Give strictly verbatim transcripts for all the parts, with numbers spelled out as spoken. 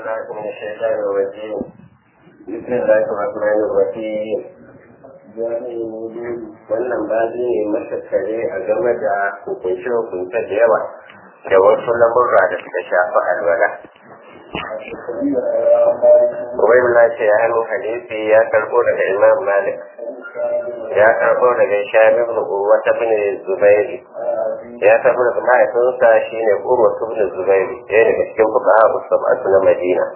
بالله من الشيطان الرجيم بسم الله الرحمن الرحيم wannan bazi ne matattare a game da hukunce-hukunce da yawa da wasu lamurra da suka shafi alwala. Ubaid na ce ya hannu hadisi ya karbo daga Imam Malik, ya karbo daga Shami ibn Urwa ibn Zubairi, ya karbo daga mahaifinsa shine Urwa ibn Zubairi, ɗaya daga cikin fuqaha sab'atu na Madina.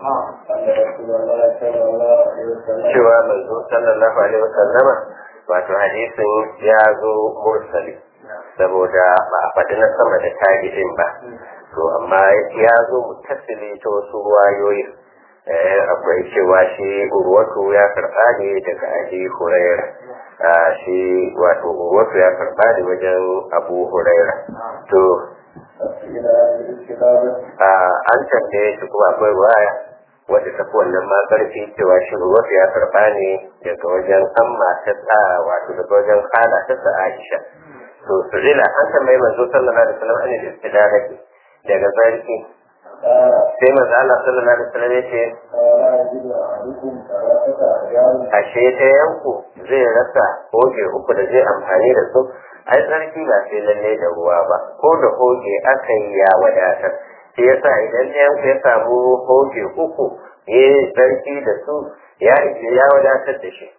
Cewa manzo sallallahu alaihi wasallama wato hadisin ya zo mursali saboda ba a faɗi na sama da tabi'in ba, to amma ya zo mutasili ta wasu ruwayoyi. Akwai cewa shi urwatu ya karɓa ne daga Abi Huraira, shi wato urwatu ya karɓa ne wajen Abu Huraira. To an tambaye shi kuma akwai ruwaya wadda ta fi wannan ma ƙarfi cewa shi urwatu ya karɓa ne daga wajen amma ta tsara wato daga wajen kala ta sa Aisha. To su rila an tambayi manzo sallallahu alaihi wasallam an yi istidalaki daga sarki sai manzo Allah sallallahu alaihi wasallam yace ashe ta yanku zai rasa hoge uku da zai amfani da su. Ai sarki ba sai lalle da ruwa ba, ko da hoge aka yi ya wadatar. Shi yasa idan yanku ya samu hoge uku ya sarki da su ya ya wadatar da shi.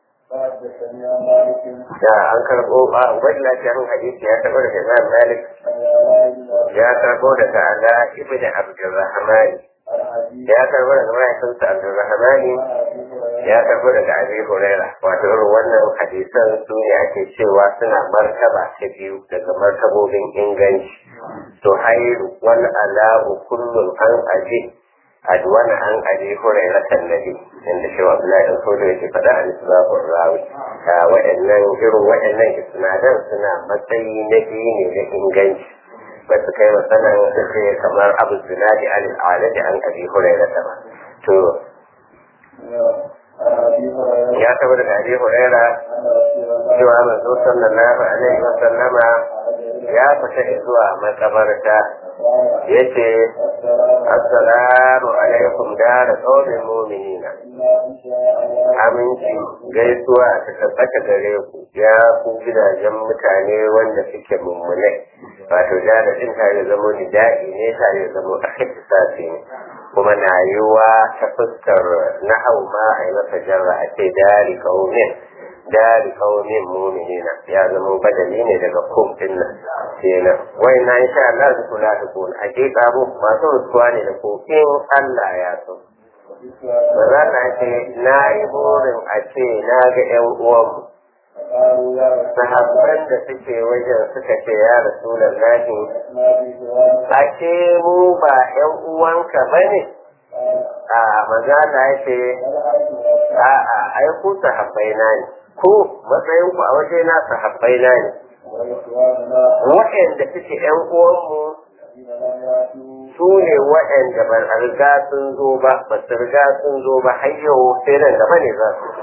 Da an karɓo ba wani lafiyar hadisi ya karɓo daga Imam Malik, ya karɓo daga Ala ibn Abdurrahman, ya karɓo daga mahaifinsa Abdurrahman, ya karɓo daga Abi Huraira. Wato irin wannan hadisan su ne ake cewa suna martaba ta biyu daga martabobin inganci. To hairu wal ala'u kullum an aje adwana an aje Huraira kan nabi, inda shi Abdullahi dan Sodo yake faɗa a nisbabur rawi. Waɗannan irin waɗannan isnadan suna matsayi na biyu ne na inganci, ba su kai matsalan sai kamar Abu Zinadi al-Aladi an Abi Huraira ba. To ya taɓa daga Abi Huraira cewa manzo sallallahu alaihi wa sallama ya fita zuwa makabarta yace assalamu alaikum dara qaumin mu'minina, aminci gaisuwa ta tabbata gare ku ya ku gidajen mutane wanda suke mummunai. Wato da din tare zamo nida'i ne tare zamo akhtisasi ne, kuma na yiwa ta fuskar nahau ma a yi masa jarra a ce dari qaumin dari qaumin mu'minina, ya zama badali ne daga kum din nan kenan. Wai na insha Allah su kula da ku hakika mu masu rutuwa ne da ku in Allah ya so. Ba za ta ce na yi burin a ce na ga ƴan uwanmu. Sahabban da suke wajen suka ce ya Rasulullahi, a ce mu ba ƴan uwanka ba ne? A maza na ce a'a ai ku sahabbai na ne, ku matsayin ku a waje na sahabbai na ne, waɗanda suke ƴan uwanmu su ne waɗanda ba a riga sun zo ba, ba su riga sun zo ba har yau sai nan gaba ne za su.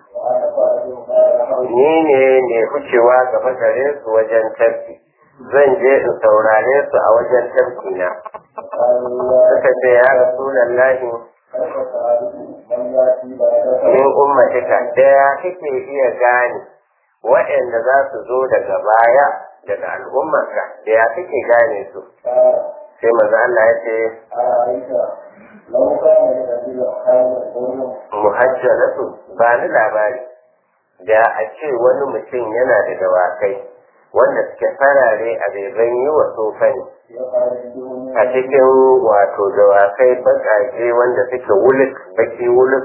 Ni ne ne wucewa gaba gare su wajen tafki, zan je in saurare su a wajen tafki na. Suka ce ya Rasulullahi, min ummatika daya kake iya gane waɗanda za su zo daga baya daga al'ummarka, da ya kake gane su? Sai maza Allah ya ce muhajjalatu, ba ni labari da a ce wani mutum yana da dawakai wanda suke farare a beban yi wa tsofani a cikin wato dawakai bakaje wanda suke wuluk baki wuluk,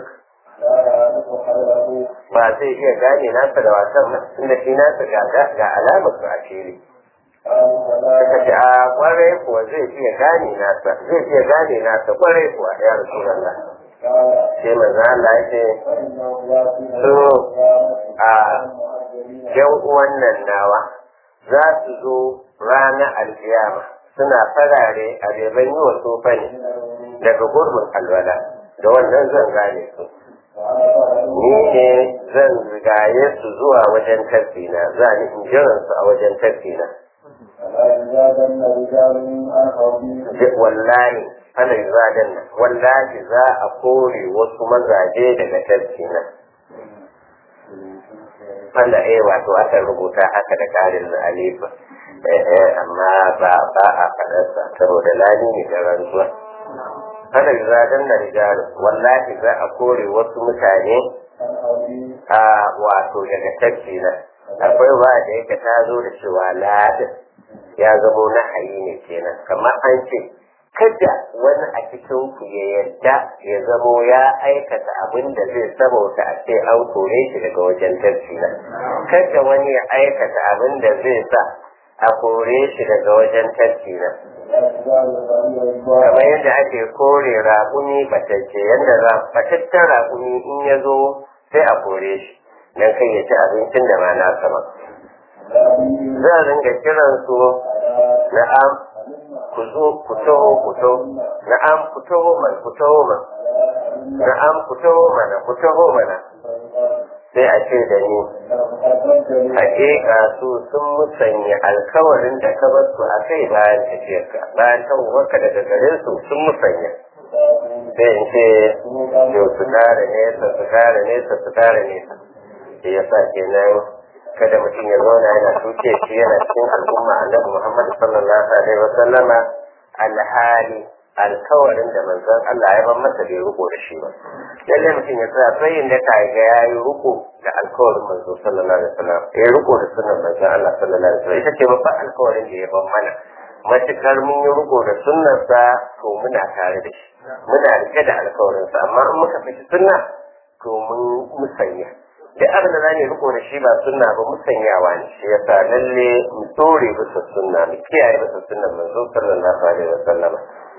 ba zai iya gane nasa da wasan ba, inda shi nasa ga alamar su a fili. Suka ce a kwarai kuwa zai iya gane nasa, zai iya gane nasa kwarai kuwa ya Rasulullah. Sai manzo Allah ya ce so a yan uwan nan nawa za su zo ranar alkiyama suna farare a beban yi wa tsofa ne daga gurbin alwala, da wannan zan gane su. Ni ne zan rigaye su zuwa wajen tafsina, za ni in jiran su a wajen tafsina. Wallahi ana zadan nan wallahi za a kore wasu mazaje daga tafki na wanda eh wato aka rubuta haka da karin alifa eh amma ba ba a fadarsa saboda lani ne da rantsuwa ana zadan nan rijalu wallahi za a kore wasu mutane a wato daga tafki na akwai ba da yake ta zo da cewa ladin ya zamo na hayi ne kenan kamar an ce kada wani a cikin ku ya yadda ya zamo ya aikata abin da zai sabauta a ce an kore shi daga wajen tafsira kada wani ya aikata abin da zai sa a kore shi daga wajen tafsira kamar yadda ake kore raƙumi batacce yadda bataccen raƙumi in ya zo sai a kore shi dan kai ya ci abincin da ma na sama za a ringa kiran su na'am ku zo ku taho ku taho na'am ku taho mana ku taho mana na'am ku taho mana ku taho mana sai a ce da ni hakika su sun musanya alkawarin da ka bar su a kai bayan tafiyarka bayan tawowarka daga gare su sun musanya sai in ce yau su kare nesa su kare nesa su kare nesa da ya sa kenan kada mutum ya zauna yana tuke shi yana cikin al'umma annabi Muhammad sallallahu alaihi wa sallama alhali alkawarin da manzon Allah ya ban masa bai riko da shi ba lalle mutum ya tsaya tsayin da kai ga yayi riko da alkawarin manzon sallallahu alaihi wa sallam ya riko da sunnar manzon Allah sallallahu alaihi wa sallam ita ce babban alkawarin da ya ban mana matukar mun yi riko da sunnarsa to muna tare da shi muna rike da alkawarinsa amma in muka fi sunna to mun musanya duk abin da zamu riko da shi ba sunna ba musanyawa ne shi yasa lalle mu tsore bisa sunna mu kiyaye bisa sunnar manzo sallallahu alaihi wasallam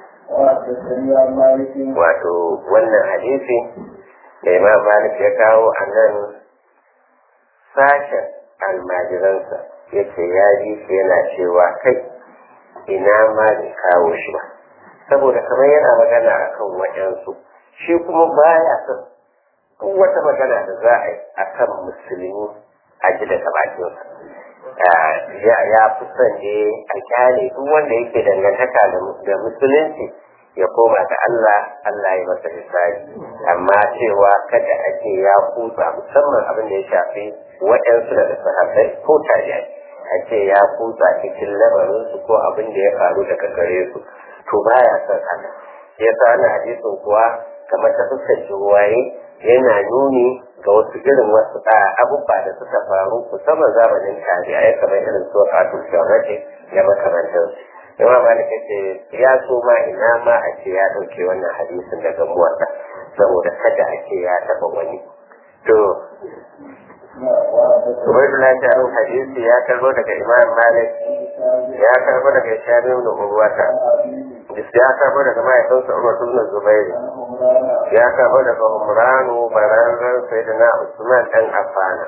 wato wannan hadisi da Imam Malik ya kawo a nan sashen almajiransa yace ya ji shi yana cewa kai ina ma bai kawo shi ba saboda kamar yana magana akan waɗansu shi kuma baya son duk wata magana da za a yi a kan musulmi a ji daga bakinsa ya fi son ne a kyale duk wanda yake dangantaka da musulunci ya koma ga Allah Allah ya masa misali amma cewa kada a ce ya kusa musamman abin da ya shafi waɗansu daga sahabbai ko tabi'ai a ce ya kusa cikin lamarinsu ko abin da ya faru daga gare su to baya son haka ya sa na hadisin kuwa kamar ta fuskar ruwaye yana nuni ga wasu irin wasu abubuwa da suka faru musamman zamanin tabi'ai kamar irin su fatul shawrati da makamantansu yawa malik ce ya so ma ina ma a ce ya dauke wannan hadisin daga muwatta saboda kada a ce ya taba wani to Ubaidullah ta an hadisi ya karbo daga Imam Malik ya karbo daga Shabi ibn Urwata ya karbo daga mahaifinsa Umar ibn Zubair ya karbo daga Umranu bararren Sayyidina Usman dan Affan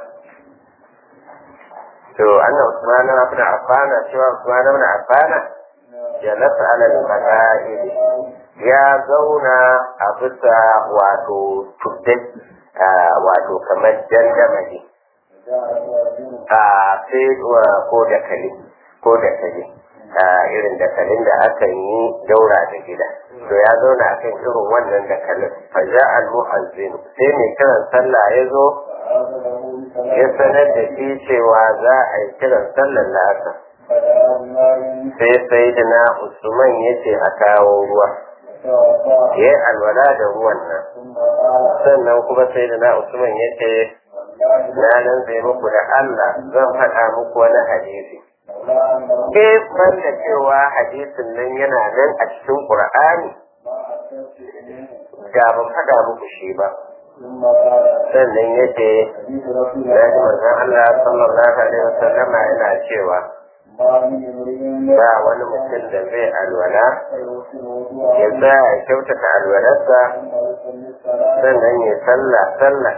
to anna Usman ibn Affan cewa Usman ibn Affan jalasa ala al-maqaid ya zauna a bisa wato tuddai wato kamar dandamali a sai ko da kali ko da kali irin dakalin da aka yi daura da gida to ya zauna a kan irin wannan dakalin fa ja al mu'azzin sai mai kiran sallah ya zo ya sanar da shi cewa za a yi kiran sallar la'asar sai sai da na usman ya ce a kawo ruwa ya yi alwala da ruwan nan sannan kuma sai da na usman ya ce na nan zai muku da Allah zan faɗa muku wani hadisi ke da cewa hadisin nan yana nan a cikin Qur'ani da ban faɗa muku shi ba sannan ya ce na ji manzon Allah sallallahu alaihi wasallam yana cewa ba wani mutum da zai alwala ya tsaya ya kyautata alwalarsa sannan ya sallah sallah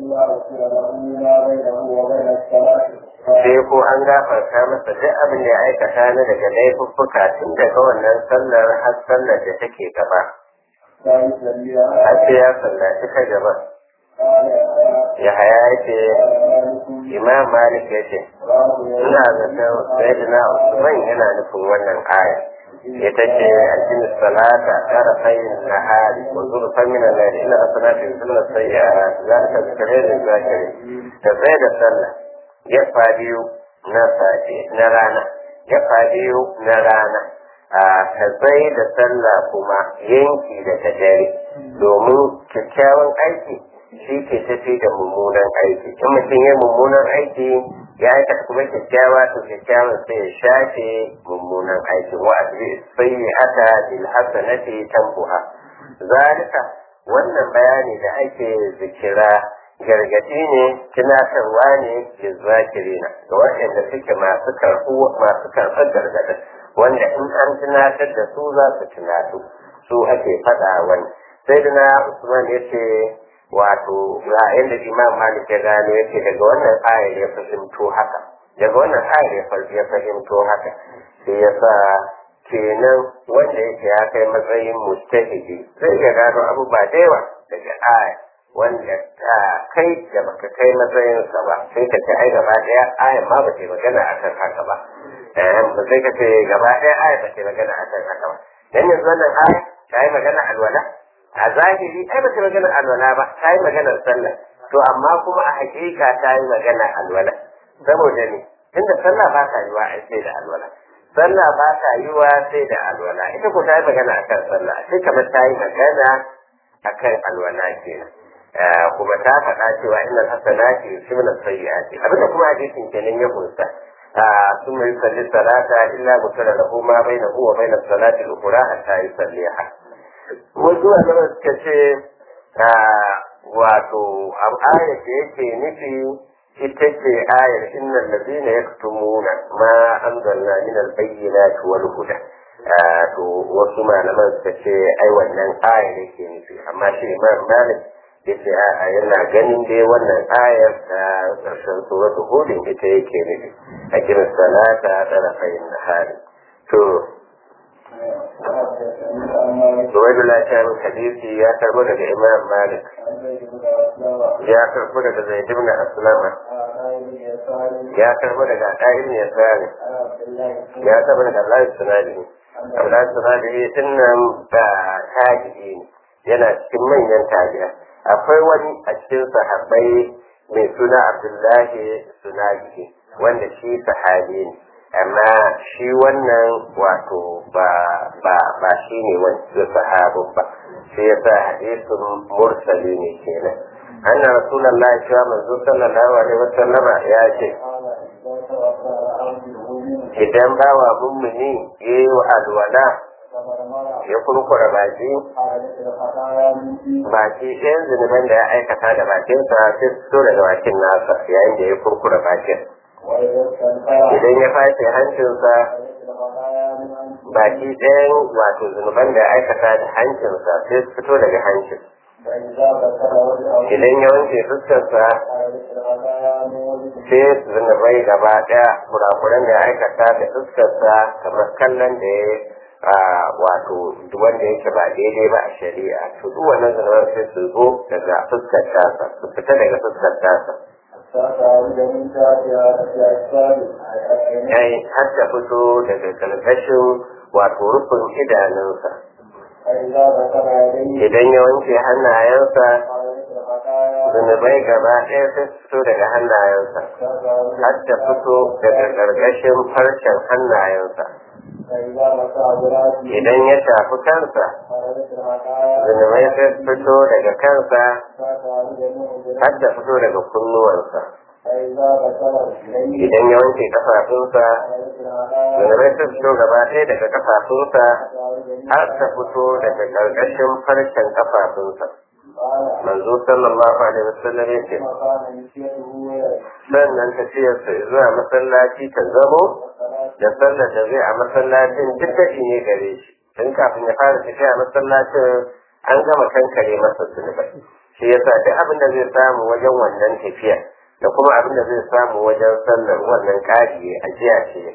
sai ko an gafarta masa duk abin da ya aikata na daga laifuffuka tun daga wannan sallar har sallar da take gaba har sai ya sallaci ta gaba ya haya yake imam malik ya ce ina zaton sayyidina usman yana nufin wannan aya ita ce aljinin salata tara fayin nahari wa zurfan min al-layli ila hasanati sunna sayyi'at zalika zikra lil zakirin da sai da sallah yafa biyu na safe na rana yafa biyu na rana a sai da sallah kuma yanki daga dare domin kyakkyawan aiki shi ke tafi da mummunan aiki in mutum ya mummunan aiki ya aikata kuma kyakkyawa to kyakkyawan sai ya shafe mummunan aiki wa asbi sayyi'ata bil hasanati tambuha zalika wannan bayani da ake zikira gargadi ne tunatarwa ne da zakirina ga waɗanda suke masu karɓu masu karɓar gargadin wanda in an tunatar da su za su tunatu su ake faɗa wani sai da na usman ya ce wato ga yadda imam malik ya gano yake daga wannan ayar ya fahimto haka daga wannan ayar ya fahimto haka sai ya sa kenan wanda yake ya kai matsayin mujtahidi zai ga gano abubuwa da yawa daga ayar wanda kai da baka kai matsayinsa ba sai ka ce ai gaba daya ayar ma ba ta magana akan haka ba ba sai ka ce gaba daya ayar ba ta magana akan haka ba dan yanzu wannan ayar ta yi magana alwala a zahiri ai ba ta magana alwala ba ta yi maganar sallah to amma kuma a hakika ta yi magana alwala saboda ne tunda sallah ba ta yiwa ai sai da alwala sallah ba ta yiwa sai da alwala ita ko ta yi magana akan sallah sai kamar ta yi magana akan alwala kenan kuma ta faɗa cewa innal hasanati yusibna sayyi'ati abinda kuma hadisin kenan ya kunsa ثم يصلي الصلاة إلا غفر له ما بينه وبين الصلاة الأخرى حتى يصليها wasu alamar suka ce wato ayar da yake nufi ita ce ayar innal ladina yaktumuna ma anzalna min al-bayyinati wal huda to wasu malaman suka ce ai wannan ayar yake nufi amma shi Imam Malik yace a yana ganin dai wannan ayar ta karshen suratul hud ita yake nufi a kiran salata da rafain nahari to Ubaidullah Shan hadisi ya karbo daga Imam Malik ya karbo daga Zaid ibn Aslama ya karbo daga Qaim ya Sani ya karbo daga Allah Sunadi Allah Sunadi dinnan da tabi'i yana cikin manyan tabi'a akwai wani a cikin sahabbai mai suna Abdullahi Sunadi wanda shi sahabi ne amma shi wannan wato ba ba ba shi ne wani sahabin ba sai ya sa hadisin mursali ne kenan anna rasulullahi sallallahu alaihi wasallama ya ce idan bawa mummuni yayi wa alwala ya kurkura baki baki ɗayan zunuban da ya aikata da bakinsa sai su fito daga bakin nasa yayin da ya kurkura bakin idan ya fashe hancinsa baki ɗayan wato zunuban da ya aikata da hancinsa sai su fito daga hancin idan ya wanke fuskarsa sai zunubai gaba ɗaya kurakuran da ya aikata da fuskarsa kamar kallon da ya wato wanda yake ba daidai ba a shari'a to duk wannan zunuban sai su zo daga fuskar tasa su fita daga fuskar tasa yayi har ta fito daga kalkashin wato rufin idanunsa idan ya wanke hannayensa zunubai gaba ɗaya sai fito daga hannayensa har ta fito daga ƙarƙashin farcen hannayensa idan ya shafi kansa zunubai sai fito daga kansa har ta fito daga kunnuwansa idan ya wanke kafafunsa zunubai sai fito gaba ɗaya daga kafafunsa har ta fito daga ƙarƙashin farcen kafafunsa manzo sallallahu alaihi wasallam ya ce sannan tafiyarsa zuwa masallaci ta zamo da sallar da zai a masallacin duk daɗi ne gare shi tun kafin ya fara tafiya a masallacin an gama kankare masa zunubai shi yasa duk abin da zai samu wajen wannan tafiya da kuma abin da zai samu wajen sallar wannan ƙari a jiya ce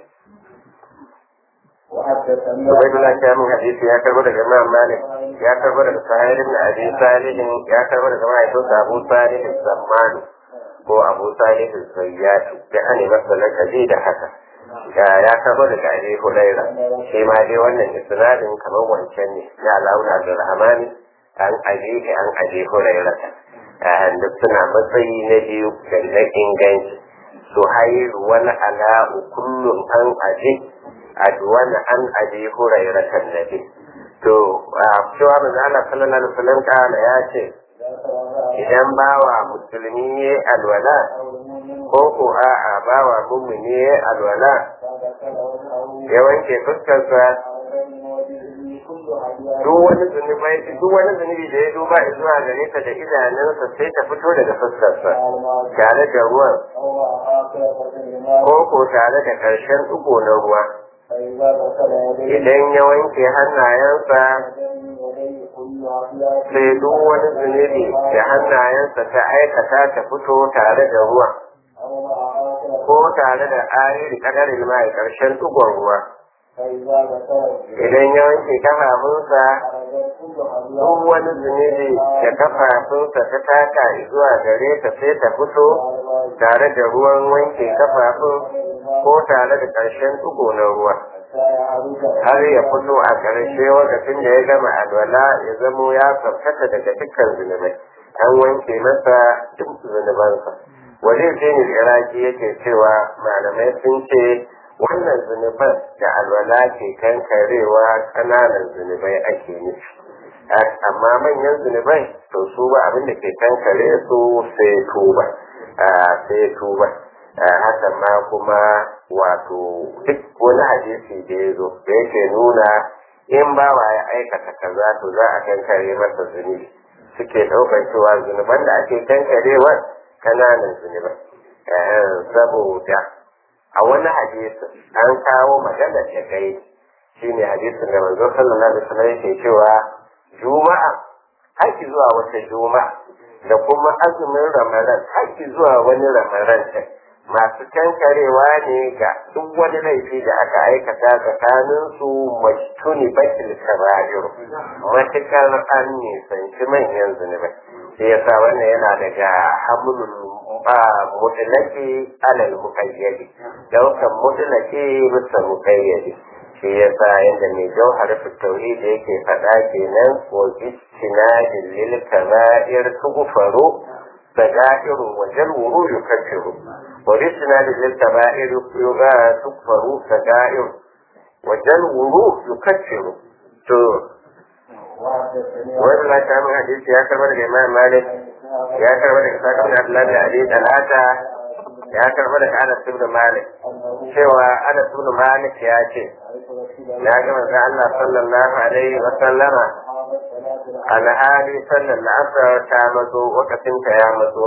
Ubaidullah ta min hadisi ya karbo daga Imam Malik ya karbo daga Sahih ibn Abi Salih ya karbo daga mahaifinsa Abu Salih Samman ko Abu Salih Zayyat da ane masa lakabi da haka ya karbo daga Abi Hurairah shi ma dai wannan isnadin kamar wancan ne na Launa Abdurrahman an ajiye an Abi Hurairah duk suna matsayi na biyu da na inganci Suhail wal Ala'u kullum an aji adwana an Abi Hurairah annabi to cewa manzo Allah sallallahu alaihi wasallam kana ya ce idan bawa musulmi ya alwala ko ko a'a bawa mummuni ya alwala ya wanke fuskarsa duk wani zunubai duk wani zunubi da ya duba zuwa gare ta da idanunsa sai ta fito daga fuskarsa tare da ruwan ko ko tare da ƙarshen ɗigo na ruwa idan ya wanke hannayensa sai duk wani zunubi da hannayensa ta aikata ta fito tare da ruwa ko tare da ayi kadarin mai karshen tugon ruwa idan ya wanke kafafunsa duk wani zunubi da kafafunsa ta taka zuwa gare ta sai ta fito tare da ruwan wanke kafafun ko tare da karshen tugo na ruwa har ya fito a ƙarshe lokacin da ya gama alwala ya zamo ya tsaftace daga dukkan zunubai an wanke masa duk zunubansa wajen zini iraki yake cewa malamai sun ce wannan zunuban da alwala ke kankarewa ƙananan zunubai ake nufi amma manyan zunubai to su ba abin da ke kankare su sai tuba sai tuba hakan ma kuma wato duk wani hadisi da ya zo da yake nuna in bawa ya aikata kaza to za a kankare masa zunubi suke ɗaukar cewa zunuban da ake kankarewa kananan zunuban saboda a wani hadisi an kawo magana da kai shine hadisin da manzo sallallahu alaihi wasallam yake cewa juma'a haƙi zuwa wata juma'a da kuma azumin ramadan haƙi zuwa wani ramadan masu kankarewa ne ga duk wani laifi da aka aikata tsakanin su mashtuni bakil kaba'ir matukar an nisanci manyan zunubai sai yasa wannan yana daga hamlul mutlaqi alal muqayyadi daukan mutlaqi bisa muqayyadi shi yasa yanda mai jauhar tauhid yake faɗa kenan ko istinadil lil kaba'ir tughfaru سجائر وجلوه يكفر ورسنا للكبائر تكفر سجائر وجلوه يكفر وإن الله تعالى حديث يا كرم الإمام مالك يا كرم الإسحاق بن عبد الله بن أبي طلحة يا كرم أنس بن مالك شوى أنس بن مالك يا شيخ يا كرم الله صلى الله عليه وسلم alhali sallar la'asar ta mazo wakatinta ya mazo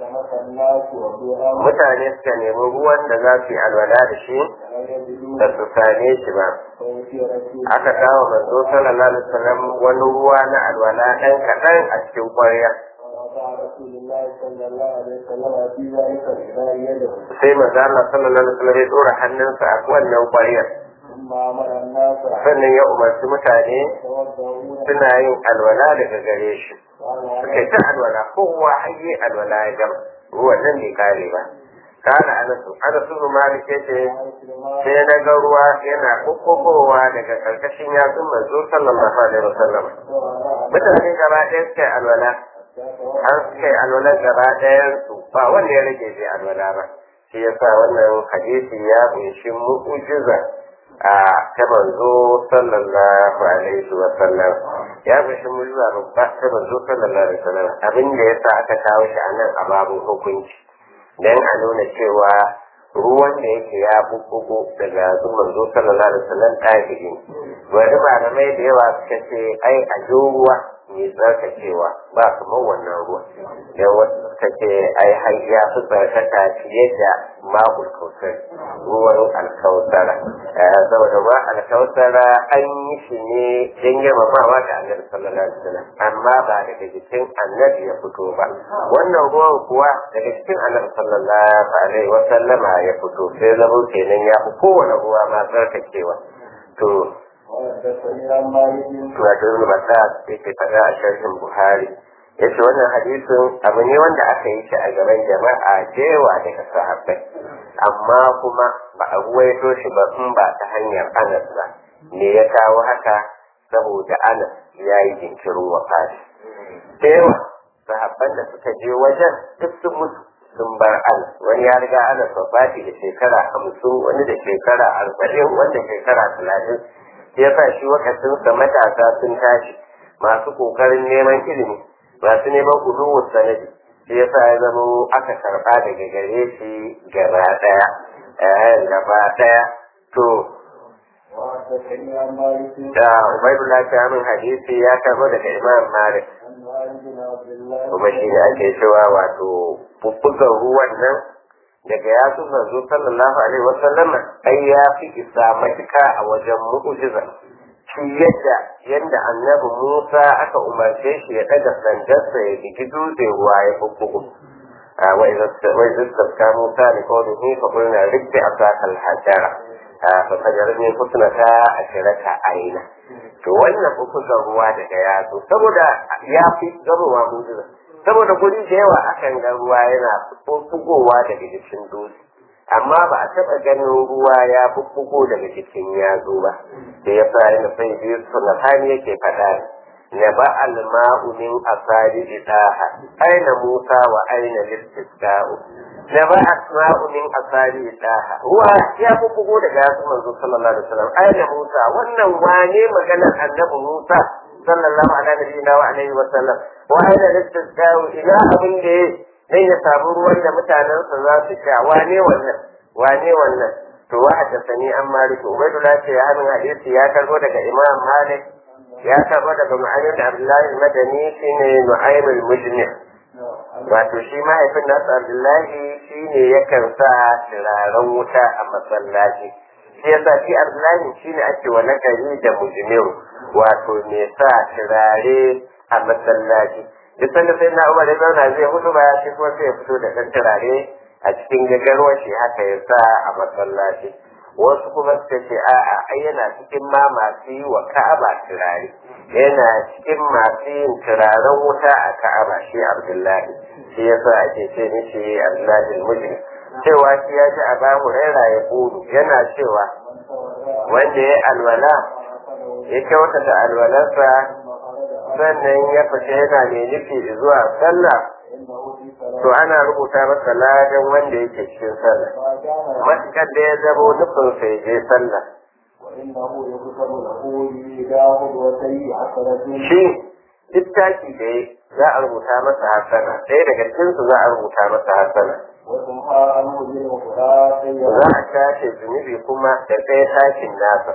mutane suka nemi ruwan da za su yi alwala da shi da su same shi ba aka kawo manzo sallallahu alaihi wasallam wani ruwa na alwala ɗan kaɗan a cikin ƙwarya sai manzo Allah sallallahu alaihi wasallam ya ɗora hannunsa a wannan ƙwaryar sannan ya umarci mutane suna yin alwala daga gare shi suka ta alwala kowa haye alwala ya gama ruwan nan bai kare ba kana anasu anasu malik yace sai na ga ruwa yana kokkokowa daga karkashin yatsun manzo sallallahu alaihi wasallam mutane gaba ɗaya suka alwala har suka alwala gaba ɗayan su ba wanda ya rage bai alwala ba shi yasa wannan hadisi ya kunshi mu'jiza a ta manzo sallallahu alaihi wa sallam ya fushi mujiza babba ta manzo sallallahu alaihi wa sallam abin da yasa aka kawo shi anan a babun hukunci dan a nuna cewa ruwan da yake ya bubbugo daga manzo sallallahu alaihi wa sallam ɗahiri wani malamai da yawa suka ce ai a ruwa mai tsarkakewa ba kamar wannan ruwa dan wasu suka ce ai har ya fi tsarkaka fiye da ma'ul kausar ruwan alkausara saboda ruwan alkausara an yi shi ne don girmamawa da annabi sallallahu alaihi wasallam amma ba daga jikin annabi ya fito ba wannan ruwan kuwa daga cikin annabi sallallahu alaihi wasallama ya fito sai zama kenan ya fi kowane ruwa ma tsarkakewa to wato ibn Battas yake faɗa a sharhin Buhari yace wannan hadisin abu ne wanda aka yi shi a gaban jama'a jewa daga sahabbai amma kuma ba a ruwaito shi ba in ba ta hanyar Anas ba me ya kawo haka saboda Anas ya yi jinkirin wafati jewa sahabban da suka je wajen duk sun mutu sun bar Anas wani ya riga Anas wafati da shekara hamsin wani da shekara arba'in wanda shekara talatin ya sa shi wakatinsa matasa sun tashi masu kokarin neman ilimi masu neman uluwar sanadi shi yasa ya zama aka karɓa daga gare shi gaba ɗaya eh gaba ɗaya to da Ubaidullah ta min hadisi ya karɓo daga Imam Malik kuma shi ne ake cewa wato bubbugan ruwan nan daga ya su manzo sallallahu alaihi wasallam ai ya fi isa matuka a wajen mu'jiza shi yadda yadda annabi Musa aka umarce shi ya daga sandarsa ya bigi dutse ruwa ya bubbugu wa idza tasqa Musa li qawlihi fa qulna ribbi asaka al-hajara fa fajarni husnata asharata aina to wannan bubbugan ruwa daga yazo saboda ya fi gamowa mu'jiza saboda guri da yawa akan ga ruwa yana bubbugowa daga jikin dutse amma ba a taɓa ganin ruwa ya bubbugo daga jikin yazo ba da ya fara na sai biyu suna hani yake faɗa na ba alma'u min asali idaha aina musa wa aina listisqa'u na ba asma'u min asali idaha ruwa ya bubbugo daga yazo manzo sallallahu alaihi wasallam aina musa wannan wane maganar annabi musa sallallahu alaihi wa sallam wa aina listisqa'u ila abin da dan ya samu ruwan da mutanensa za su sha wane wannan wane wannan to wa haddathani an malik ubaydullah ce ya hannun hadisi ya karbo daga imam malik ya karbo daga mu'ayyid abdullahi al-madani shine nu'aym al-mujni wato shi mahaifin nasu abdullahi shine yakan sa turaren wuta a masallaci shi yasa shi abdullahi shine ake wa nakari da mujmiru wato me sa turare a masallaci duk sanda sai na umar da zauna zai hudu ba shi kuma sai ya fito da ɗan turare a cikin gagarwar shi haka ya sa a masallaci wasu kuma suka ce a'a ai yana cikin ma masu yi wa ka'aba turare yana cikin masu yin turaren wuta a ka'aba shi abdullahi shi yasa ake ce mishi abdullahi mujrim cewa shi ya ji a bamu raira ya kudu yana cewa wanda ya alwala ya kyautata alwalarsa sannan ya fita yana mai nufi zuwa sallah to ana rubuta masa ladan wanda yake cikin sallah matukar da ya zama nufin sai je sallah shi littafi da za a rubuta masa hasana ɗaya daga cikinsu za a rubuta masa hasana za a tashi zunubi kuma da ɗaya tashin nasa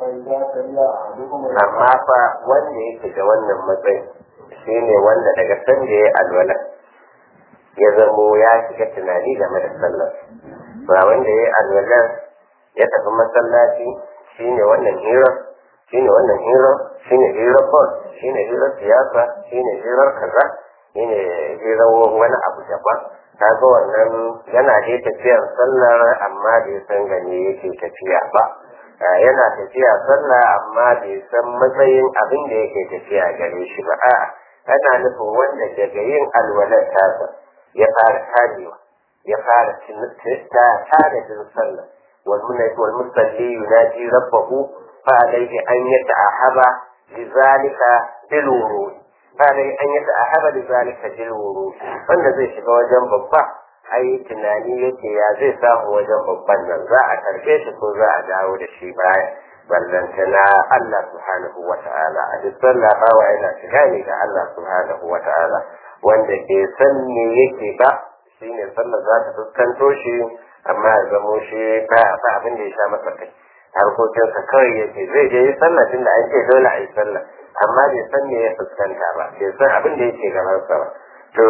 amma fa wanda yake da wannan matsayi shine wanda daga sanda ya alwala ya zamo ya shiga tunani game da sallar ba wanda ya alwala ya tafi masallaci shine wannan hira shine wannan hira shine hirar bol shine hirar siyasa shine hirar kaza shine hirar wani abu daban kaga wannan yana da tafiyar sallar amma bai san gane yake tafiya ba yana tafiya sallah amma bai san matsayin abin da yake tafiya gare shi ba a'a ana nufin wanda daga yin alwalar tasa ya fara karewa ya fara ta tare da sallah wal munayyi wal musalli yunaji rabbahu fa alayhi an yata'ahaba lidhalika bil wurud fa alayhi an yata'ahaba lidhalika bil wurud wanda zai shiga wajen babba ai tunani yake ya zai samu wajen babban nan za a karbe shi ko za a dawo da shi baya ballantana Allah subhanahu wa ta'ala a duk sallah bawa yana shiga ne ga Allah subhanahu wa ta'ala wanda ke san me yake ba shine sallah za ta fuskanto shi amma ya zamo shi ba ba abin da ya sha masa kai harkokinsa kawai yake zai je yi sallah tunda an ce dole a yi sallah amma bai san me ya fuskanta ba bai san abin da yake gabansa ba to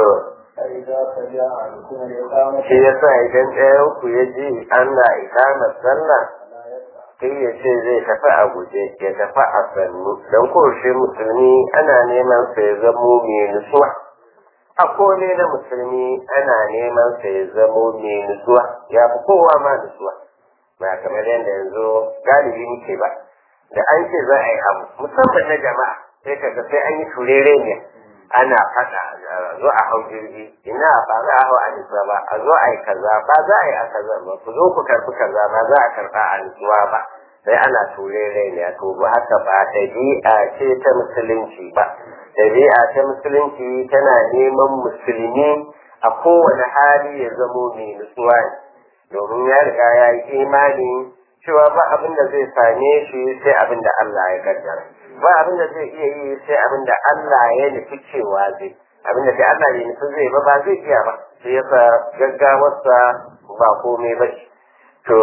shi ya sa idan ɗayan ku ya ji Allah ikamar sallah sai ya ce zai tafi a guje ya tafi a sannu don kowace musulmi ana neman sa ya zamo mai nutsuwa a kone na musulmi ana neman sa ya zamo mai nutsuwa ya fi kowa ma nutsuwa ba kamar yadda yanzu galibi muke ba da an ce za a yi abu musamman na jama'a sai kaga sai an yi turere ne ana faɗa a zo a hau jirgi ina ba za a hau a nutsuwa ba a zo a yi kaza ba za a yi a kaza ba ku zo ku karɓi kaza ba za a karɓa a nutsuwa ba sai ana ture rai ne to ba haka ba ɗabi'a ce ta musulunci ba ɗabi'a ta musulunci tana neman musulmi a kowane hali ya zamo mai nutsuwa ne domin ya riga ya yi imani cewa ba abin da zai same shi sai abin da Allah ya kaddara ba abin da zai iya yi sai abin da Allah ya nufi cewa zai abin da sai Allah ya nufi zai ba ba zai iya ba sai yasa gaggawarsa ba komai ba shi to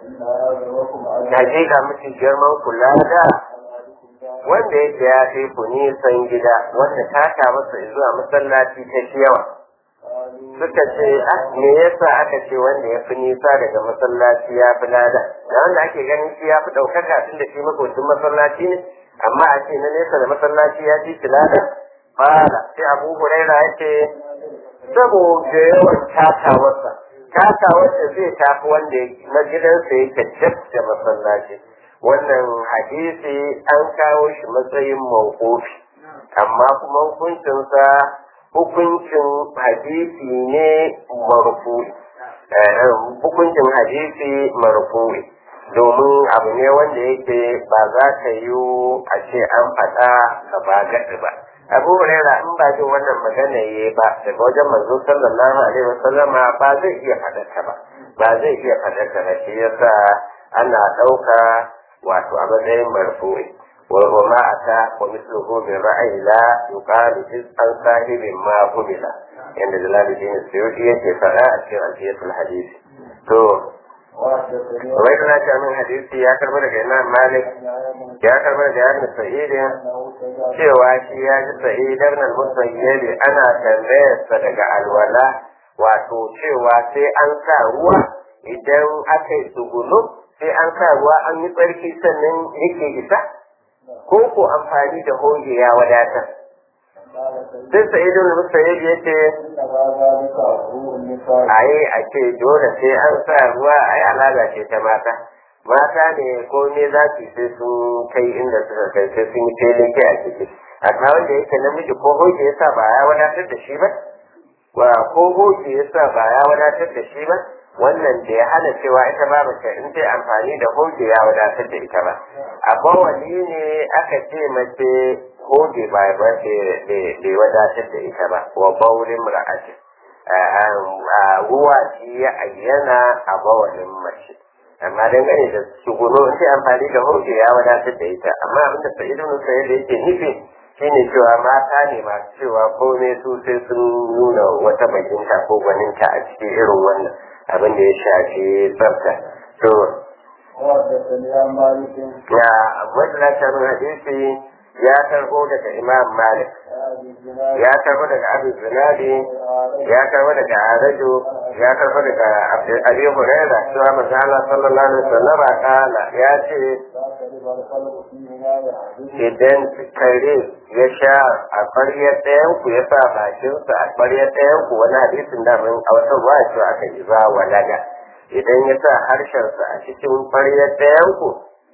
hakika mafi girman kula da wanda yake ya kai ku nisan gida wanda taka masa zuwa masallaci ta shi yawa suka ce ah me yasa aka ce wanda ya fi nisa daga masallaci ya fi lada da wanda ake ganin shi ya fi ɗaukaka tun da shi makocin masallaci ne amma a ce na nesa da masallaci ya fi lada fara sai abu huraira ya ce saboda yawan takawarsa takawarsa zai tafi wanda na gidansa yake dab da masallaci wannan hadisi an kawo shi matsayin mawqufi amma kuma hukuncinsa hukuncin hadisi ne marfu'i hukuncin hadisi marfu'i domin abu ne wanda yake ba za ka yi a ce an faɗa ka ba gaɗi ba abu huraira in ba jin wannan magana yayi ba daga wajen manzo sallallahu alaihi wasallama ba zai iya faɗarta ba ba zai iya faɗarta ba shi yasa ana ɗauka wato a matsayin marfu'i وما أتى ومثله بالرأي لا يقال جزءا صاحب ما قبل عند جلال الدين السيوطي فلا أشير أشياء الحديث تو وإذا كان من حديث يا كربلاء الإمام مالك يا كربلاء ابن سعيد cewa shi ya ji sa'idar nan musayyali ana tambayar sa daga alwala wato cewa sai an sa ruwa idan aka yi tsugunu sai an sa ruwa an yi tsarki sannan yake isa ko ko amfani da hoge ya wadatar sai sa'idun musayyib ya ce ayi a ce dole sai an sa ruwa a yi al'ada ce ta mata mata ne ko ne za su sai sun kai inda suka kai sai sun yi filin kai a ciki amma wanda yake namiji ko hoge ya sa ba ya wadatar da shi ba wa ko hoge ya sa ba ya wadatar da shi ba wannan da ya hana cewa ita ba mace in ta amfani da hoge ya wadatar da ita ba a bawali ne aka ce mace hoge ba ba ce bai wadatar da ita ba wa baurin ra'atin ruwa shi ya ayyana a bawalin mace amma dangane da shuguno in ta amfani da hoge ya wadatar da ita amma abinda sa'idun sai da yake nufi shine cewa mata ne masu cewa komai su sai sun nuna wata bakinta ko gwaninta a cikin irin wannan abin da ya shafi tsafta to ya wadda sharun hadisi ya karbo daga imam malik ya karbo daga abu zinadi ya karbo daga arajo ya karbo daga abi hurairah cewa manzo Allah sallallahu alaihi wasallam kala ya ce idan kare ya sha a ƙwaryar ɗayan ku ya sa bakinsa a ƙwaryar ɗayan ku wani hadisin da mun a wata ruwa cewa aka yi za walaga idan ya sa harshensa a cikin ƙwaryar ɗayan ku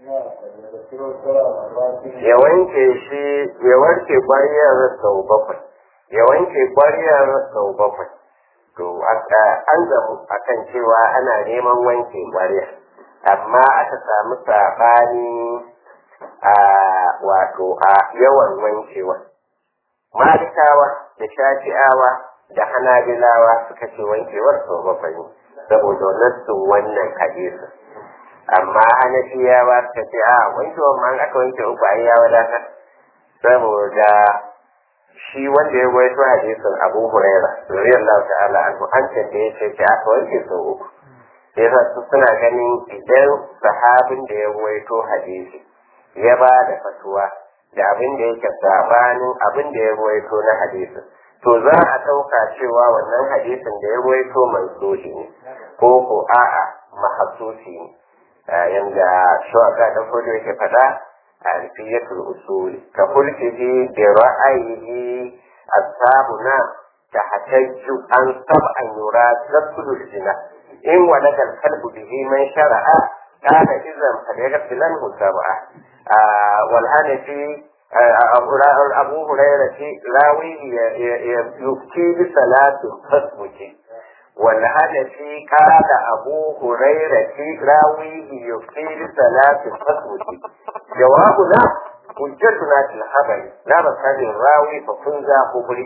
ya wanke shi ya wanke ƙwaryar sau bakwai ya wanke ƙwaryar sau bakwai to an zamu akan cewa ana neman wanke ƙwaryar amma aka samu saɓani a wato a yawan wankewa malikawa da shafi'awa da hanabilawa suka ce wankewar sau bakwai ne saboda nassin wannan hadisi amma hanafiyawa suka ce a wankewar ma aka wanke uku ai ya wadatar saboda shi wanda ya gwaito hadisin abu huraira radiyallahu ta'ala anhu an tambaye shi ce aka wanke sau uku yasa su suna ganin idan sahabin da ya gwaito hadisi ya ba da fatuwa da abin da yake sabanin abin da ya ruwaito na hadisin to za a ɗauka cewa wannan hadisin da ya ruwaito mansuhi ne ko ko a'a mahasusi ne yanda shawaka da kodo yake faɗa a alfiyatul usul ka kulkihi bi ra'ayihi ashabuna ta hatajju an sab'an yura tasulu jina in walaka al-qalbu bihi man shara'a kana idan fa yaghfilanhu sab'a والحنفي abu huraira ce rawi ya yufti bi salatin fasbuki wal hadafi qala abu huraira ce rawi yufti bi salatin fasbuki jawabu la hujjatuna fil habari la basali rawi fa kunza kubri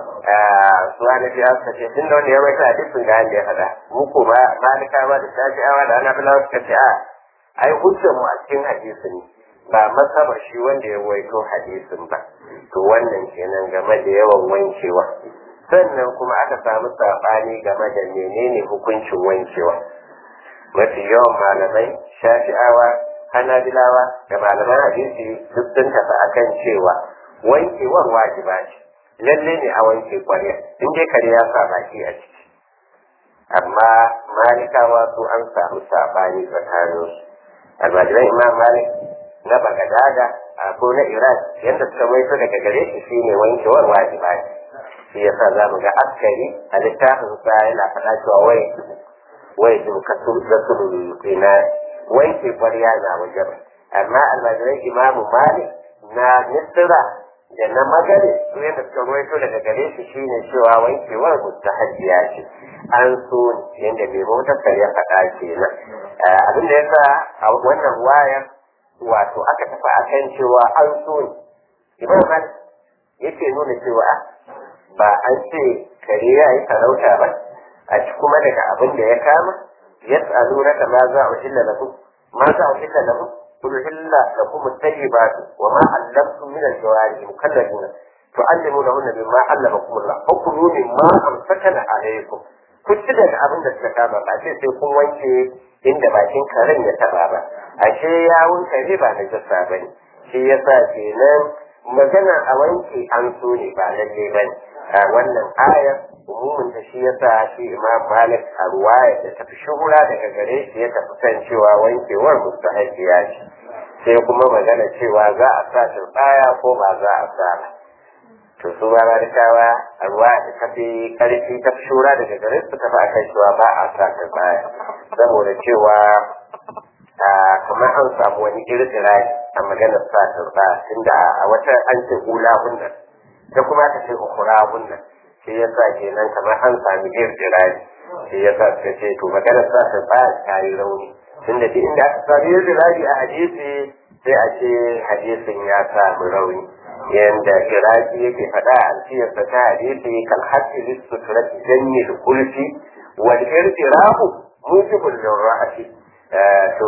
suwana bi aka ce tun da wanda ya mai hadisin ga ya hada mu ko ba malikawa da shafi'awa da annabawa suka ce a ai hujjar mu a cikin hadisi ne ba masabar shi wanda ya waito hadisin ba to wannan kenan game da yawan wankewa sannan kuma aka samu sabani game da menene hukuncin wankewa mafi yawan malamai shafi'awa hanabilawa da malaman hadisi duk sun tafi akan cewa wankewar wajiba ce lalle ne a wanke kwarya in dai kare ya sa baki a ciki amma malikawa su an samu sabani tsakaninsu almajiran imam malik na bagadada ko na iran yadda suka maito daga gare shi shine wankewar wajiba ne shi yasa za mu ga askari a littafin sa yana faɗa cewa wai wai duk kasu da su na wanke kwarya na wajen amma almajiran imam malik na misra da na magare su yadda suka maito daga gare shi shine cewa wankewar mustahabbiya ce an so yadda mai motar ya faɗa kenan abin da yasa a wannan wayar wato aka tafi akan cewa an so ne imam malik yake nuna cewa ba an ce kare ya yi sarauta ba a ci kuma daga abin da ya kama yas'alunaka ma za a illa lakum ma za a illa lakum kul illa lakum at-tayyibat wa ma 'allamtum min al-jawari mukallafina tu'allimunahunna mimma 'allamakum Allah fakulu mimma amsakana alaykum ku ci daga abin da suka kama ba sai sai kun wanke inda bakin karen ya taba ba ashe yawun kare ba na jasa bane shi yasa kenan magana a wanke an so ne ba lalle bane wannan ayar umumin da shi yasa shi imam malik a ruwaya da tafi shuhura daga gare shi ya tafi kan cewa wankewar mustahabbiya ce sai kuma magana cewa za a sa turbaya ko ba za a sa ba to su ba malikawa a ruwaya da tafi karfi ta shura daga gare su tafi akan cewa ba a sa turbaya saboda cewa kamar an samu wani kirkira a maganar sa turbaya tunda a wata an ce hula hunnan da kuma ta ce ukura hunnan shi yasa kenan kamar an sami kirkira shi yasa suka ce to maganar sa turbaya ta yi rauni tunda duk inda aka sami kirkira a hadisi sai a ce hadisin ya samu rauni yanda kiraki yake faɗa a alfiyarsa ta hadisi kal haqqi lis-sutrati jannil kulfi wal irtirahu mujibul lirra'ati to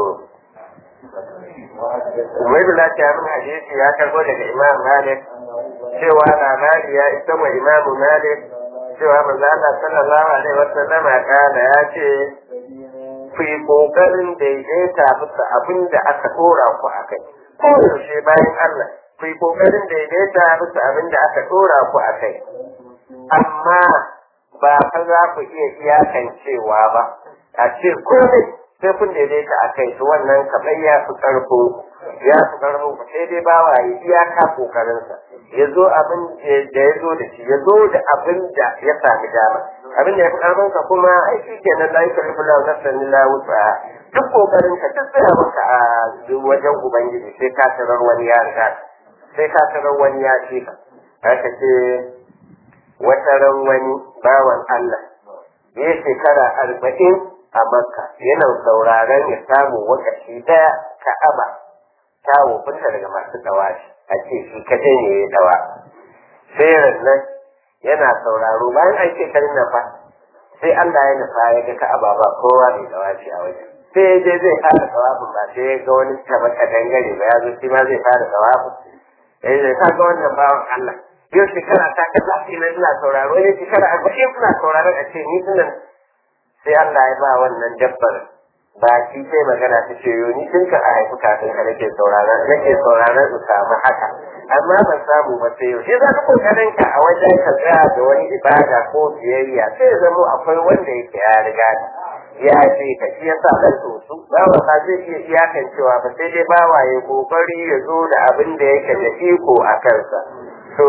Ubaidullah ta min hadisi ya karbo daga Imam Malik cewa labari ya isa wa Imam Malik cewa manzo Allah sallallahu alaihi wasallam kana ya ce ku yi kokarin daidaita bisa abin da aka dora ku akai ko yaushe bayan Allah ku yi kokarin daidaita bisa abin da aka dora ku akai amma ba fa za ku iya iyakancewa ba a ce komai sai kun daidaita a kai to wannan kamar ya fi karfo ya fi karfo sai dai ba wa iyaka kokarinsa ya zo abin da ya zo da shi ya zo da abin da ya sami dama abin da ya fi karfinsa kuma ai shi ke nan layi karfi lau na sanin lawusa duk kokarin ka duk tsaya maka a wajen ubangiji sai ka tarar wani ya riga sai ka tarar wani ya ce ka haka ce wata ran wani bawan Allah ya shekara arba'in a Makka yana sauraron ya samu wakaci daya Ka'aba ta wofinta daga masu dawashi a ce shi kadai ne ya dawa sai nan yana sauraro bayan an ce karin nafa sai Allah ya nufa ya ga Ka'aba ba kowa mai dawashi a wajen sai ya je zai fara tawafin ba sai ya ga wani tabaka dangare ba ya zo shi ma zai fara tawafin sai zai ka ga wannan bawan Allah yau shekara ta kaza ina ina sauraro ne shekara arba'in ina sauraron a ce ni sunan sai Allah ya ba wannan dabbar ba shi sai magana ta ce yo ni tun ka a haifi kafin ka nake sauraron nake sauraron su samu haka amma ban samu ba sai yau shi za ka kokarin ka a wajen ka tsaya da wani ibada ko biyayya sai ya zama akwai wanda yake ya riga ya ce ka shi yasa dan to su ba wa ka zai iya iyakancewa ba sai dai bawaye kokari ya zo da abin da yake da iko a kansa to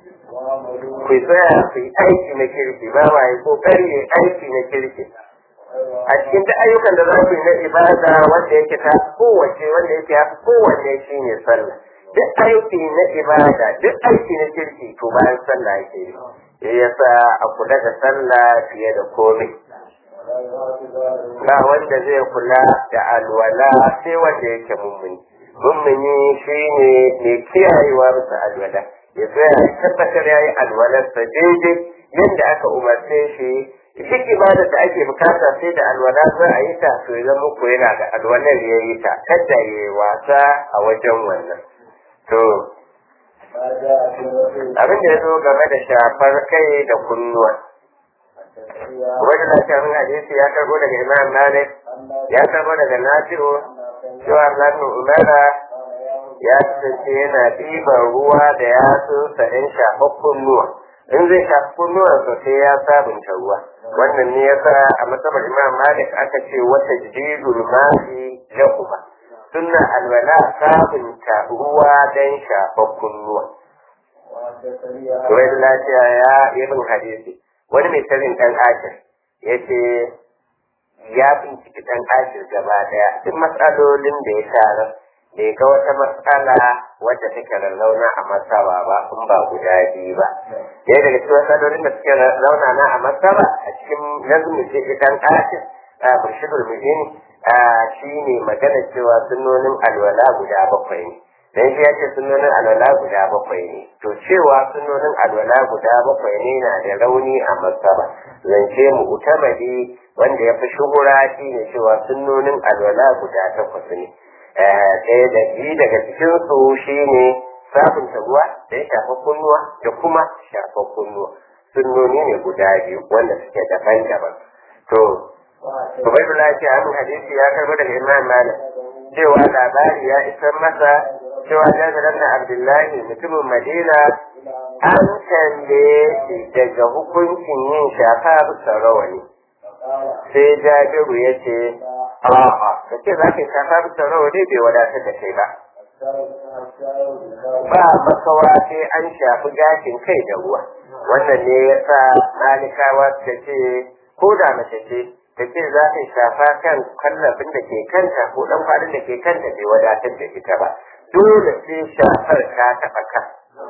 ku tsaya ku yi aiki na kirki bawaye kokari ya aiki na kirki a cikin duk ayyukan da za ku yi na ibada wanda yake ta kowace wanda yake ya fi kowace shi ne sallah duk aiki na ibada duk aiki na kirki to bayan sallah yake yi yasa a kula da sallah fiye da komai ba wanda zai kula da alwala sai wanda yake mummuni mummuni shine mai kiyayewa bisa alwala ya tsaya ya tabbatar ya yi alwalarsa daidai yadda aka umarce shi duk ibada da ake bukata sai da alwala za a yi ta to ya zama ko yana da alwalar ya yi ta kada ya yi wasa a wajen wannan to abin da ya zo game da shafar kai da kunnuwa wani lafiyar hadisi ya karbo daga imam malik ya karbo daga nasiru cewa lafi umara ya kasance yana ɗiban ruwa da yatsunsa in shafa kunnuwa in zai shafi kunnuwan sosai ya sabunta ruwa wannan ne yasa a matsabar imam malik aka ce wata jididul ma'i lahuma sunna alwala sabunta ruwa don shafa kunnuwa wani lafiya ya ibn hadisi wani mai tarin ɗan ashir ya ce ya binciki ɗan ashir gaba ɗaya duk matsalolin da ya tara bai ga wata matsala wadda take rarrauna a masaba ba in ba guda biyu ba ɗaya daga cikin matsalolin da suke rarrauna na a masaba a cikin nazumi ce ɗan ashir a burshidul mujini shi ne magana cewa sunnonin alwala guda bakwai ne dan shi ya ce sunnonin alwala guda bakwai ne to cewa sunnonin alwala guda bakwai ne na da rauni a masaba zance mu utamadi wanda ya fi shuhura shi ne cewa sunnonin alwala guda takwas ne ɗaya da biyu daga cikin su shi ne sabunta ruwa da ya shafa kunnuwa da kuma shafa kunnuwa sunnoni ne guda biyu wanda suke daban-daban to Ubaidullah ce amin hadisi ya karbi daga Imam Malik cewa labari ya isar masa cewa Jabir ibn Abdullahi mutumin Madina an tambaye shi daga hukuncin yin shafa bisa rawani sai Jabiru ya ce a'a ka ce za ka yi shafa bisa rawani bai wadatar da kai ba ba makawa sai an shafi gashin kai da ruwa wannan ne ya sa malikawa ta ce ko da mace ce ta ce za ta shafa kan kallafin da ke kanta ko dan faɗin da ke kanta bai wadatar da ita ba dole sai shafar ta taɓa kan.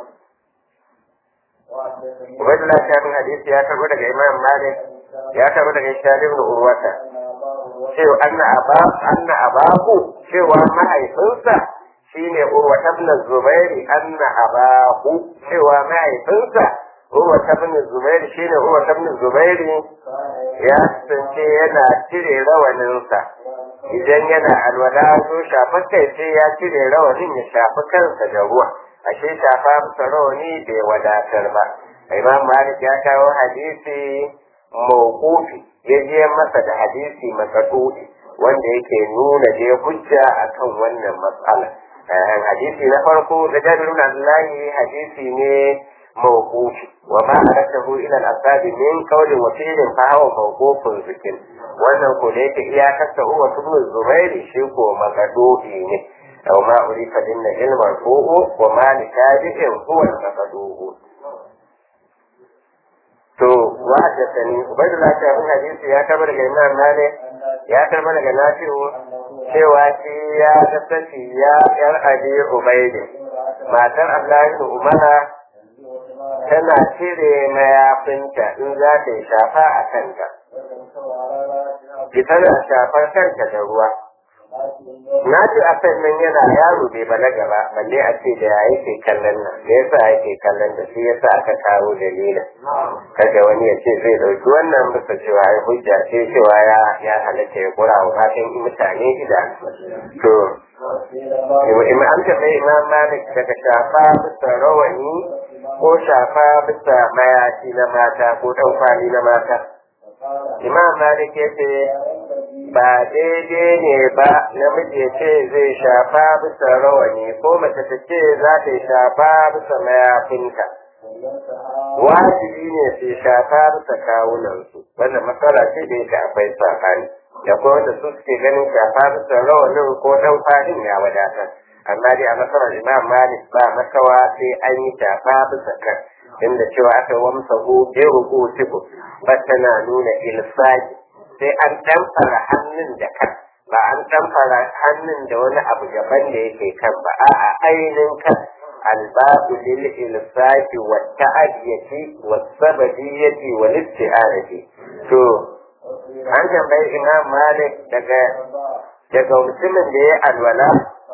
Ubaidullah shafin hadisi ya karɓo daga Imam Malik ya karɓo daga Ishaq ibn Urwata cewa anna aba anna abahu cewa mahaifinsa shine Urwata ibn Zubair anna abahu cewa mahaifinsa Urwata ibn Zubair shine Urwata ibn Zubair ya kasance yana cire rawaninsa idan yana alwala so shafa kai sai ya cire rawanin ya shafi kansa da ruwa ashe shafa masa rawani bai wadatar ba Imam Malik ya kawo hadisi mawqufi ya je masa da hadisi makadudi wanda yake nuna da hujja akan wannan matsala hadisi na farko da Jabir ibn Abdullah hadisi ne موقوف وما أردته إلى الأصحاب من قول وفيل فهو موقوف ذكر wannan ko da yake iyakarsa huwa ibn Zubair shi ko maqduhi ne aw ma urifa inna ilma fu'u wa ma li tabi'in huwa maqduhu to wa hadathani Ubaydullah ta bin hadisi ya karbar daga Imam Malik ya karbar daga Nafi'u cewa shi ya tattaci ya yar Abi Ubayd matar Abdullah ibn Umar tana cire mayafinta in za ta yi shafa a kanta. Ki tana shafar kanta da ruwa. Na ji a kan nan yana yaro bai balaga ba, balle a ce da ya yake kallon nan, me yasa yake kallon da shi yasa aka kawo dalilin. Kada wani ya ce zai ɗauki wannan bisa cewa ya hujja ce cewa ya ya halatta ya kura wa matan mutane idan. To, an taɓa Imam Malik daga shafa bisa rawani ko shafa bisa mayafi na mata ko ɗankwali na mata. Imam Malik ya ce ba daidai ne ba namiji ya ce zai shafa bisa rawani ko mace ta ce za ta yi shafa bisa mayafinta. Wajibi ne su shafa bisa kawunansu, wannan matsala ce da yake akwai sakani. Da kuma wanda su suke ganin shafa bisa rawanin ko ɗankwalin ya wadatar. Amma dai a matsalar Imam Malik ba makawa sai an yi shafa bisa kan inda cewa aka wamsa hu bai ruku tiku ba tana nuna ilsaki sai an ɗanfara hannun da kan ba an ɗamfara hannun da wani abu daban da yake kan ba a'a ainihin kan albabu lil ilsaqi wa ta'diyati wa sababiyati wa isti'anati to an tambayi Imam Malik daga daga mutumin da ya alwala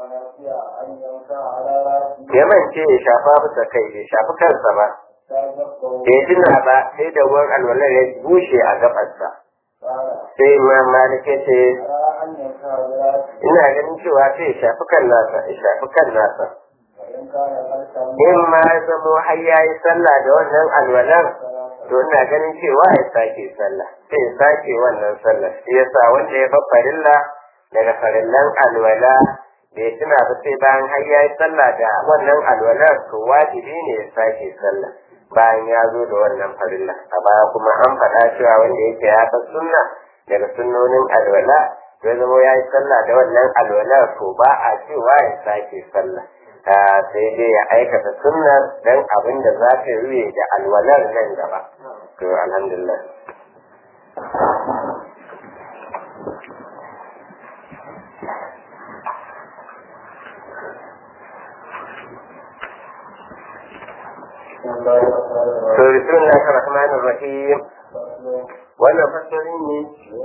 ya mance ya shafa bisa kai bai shafi kansa ba bai tuna ba sai da ruwan alwala ya bushe a gabarsa sai Imam Malik ya ce ina ganin cewa sai ya shafi kan nasa ya shafi kan nasa in ma ya zamo har ya yi sallah da wannan alwalar to ina ganin cewa ya sake sallah sai ya sake wannan sallah shi yasa wanda ya bar farilla daga farillan alwala bai tuna ba sai bayan har ya yi sallah da wannan alwalar to wajibi ne ya sake sallah bayan ya zo da wannan farilla a baya kuma an faɗa cewa wanda yake ya bar sunna daga sunnonin alwala ya zama ya yi sallah da wannan alwalar to ba a cewa ya sake sallah sai dai ya aikata sunnar dan abin da za ta yi da alwalar nan gaba to alhamdulillah to bismillahir rahmanir rahim wannan fasalin ne